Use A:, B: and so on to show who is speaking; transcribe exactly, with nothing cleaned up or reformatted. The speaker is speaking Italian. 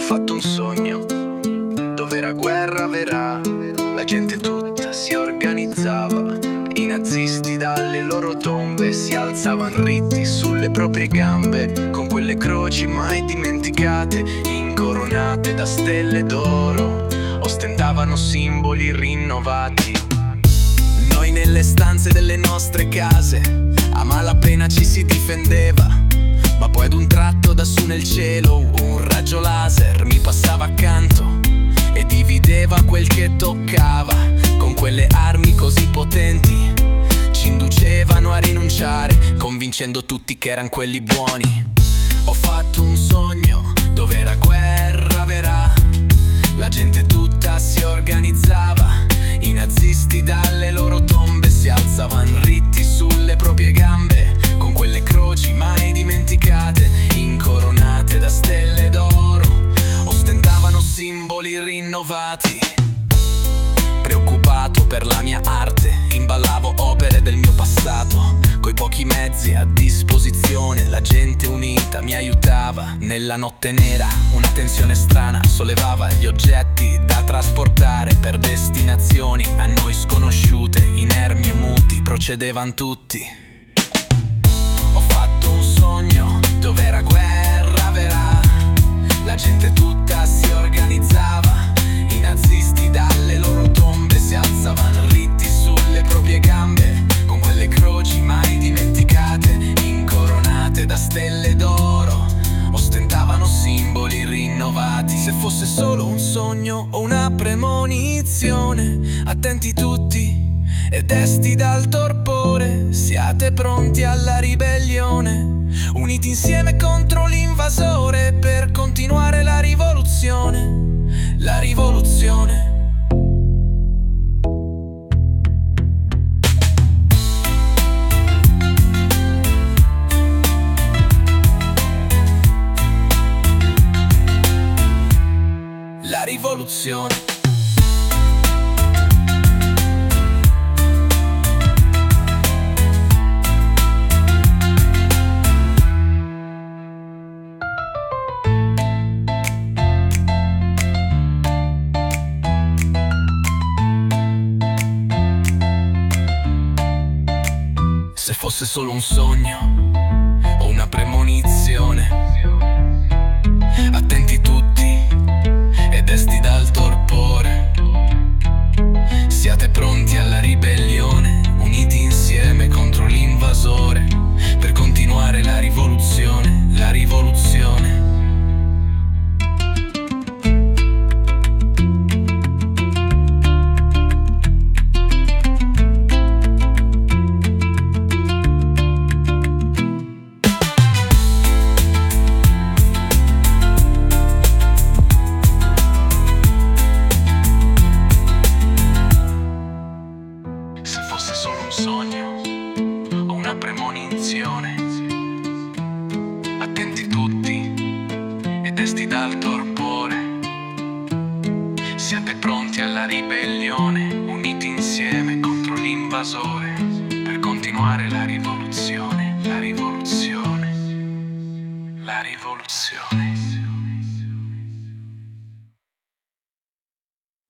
A: fatto un sogno dove era guerra vera, la gente tutta si organizzava, i nazisti dalle loro tombe si alzavano ritti sulle proprie gambe, con quelle croci mai dimenticate, incoronate da stelle d'oro, ostentavano simboli rinnovati. Noi nelle stanze delle nostre case a malapena ci si difendeva, ma poi ad un tratto da su nel cielo un raggio laser mi passava accanto e divideva quel che toccava. Con quelle armi così potenti ci inducevano a rinunciare, convincendo tutti che eran quelli buoni. Ho fatto un sogno dove era guerra vera, la gente tutta si organizzava, i nazisti dalle loro tombe si alzavano ritti sulle proprie gambe, con quelle croci mai dimenticate, incoronate da stelle d'oro, ostentavano simboli rinnovati. Preoccupato per la mia arte, imballavo opere del mio passato, coi pochi mezzi a disposizione, la gente unita mi aiutava. Nella notte nera una tensione strana sollevava gli oggetti da trasportare per destinazioni a noi sconosciute, inermi e muti procedevan tutti. Ho fatto un sogno dove era guerra vera, la gente tutta si organizzava, i nazisti dalle loro tombe si alzavano ritti sulle proprie gambe, con quelle croci mai dimenticate, incoronate da stelle d'oro, ostentavano simboli rinnovati. Se fosse solo un sogno o una premonizione, attenti tutti e desti dal torpore, siate pronti alla ribellione, uniti insieme contro l'invasore, per continuare la rivoluzione, la rivoluzione. La rivoluzione. Se fosse solo un sogno o una premonizione, attenti tutti e desti dal torpore, siate pronti alla ribellione, uniti insieme contro l'invasore, per continuare la rivoluzione, la rivoluzione. Se fosse solo un sogno o una premonizione, attenti tutti e desti dal torpore, siate pronti alla ribellione, uniti insieme contro l'invasore, per continuare la rivoluzione, la rivoluzione, la rivoluzione.